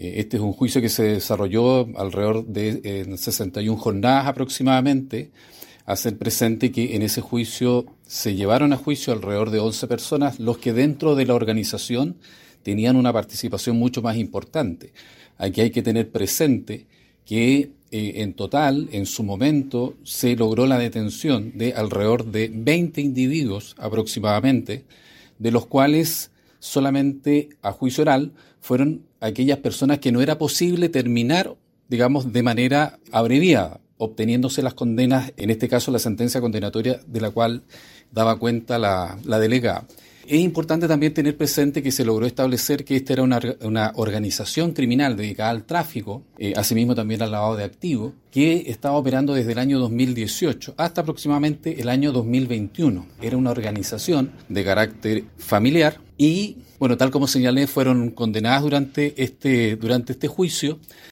Este es un juicio que se desarrolló alrededor de 61 jornadas aproximadamente. Hacer presente que en ese juicio se llevaron a juicio alrededor de 11 personas, los que dentro de la organización tenían una participación mucho más importante. Aquí hay que tener presente que en total, en su momento, se logró la detención de alrededor de 20 individuos aproximadamente, de los cuales solamente a juicio oral fueron aquellas personas que no era posible terminar, digamos, de manera abreviada, obteniéndose las condenas, en este caso la sentencia condenatoria de la cual daba cuenta la delegada. Es importante también tener presente que se logró establecer que esta era una organización criminal dedicada al tráfico, asimismo también al lavado de activos, que estaba operando desde el año 2018 hasta aproximadamente el año 2021. Era una organización de carácter familiar y, bueno, tal como señalé, fueron condenadas durante este juicio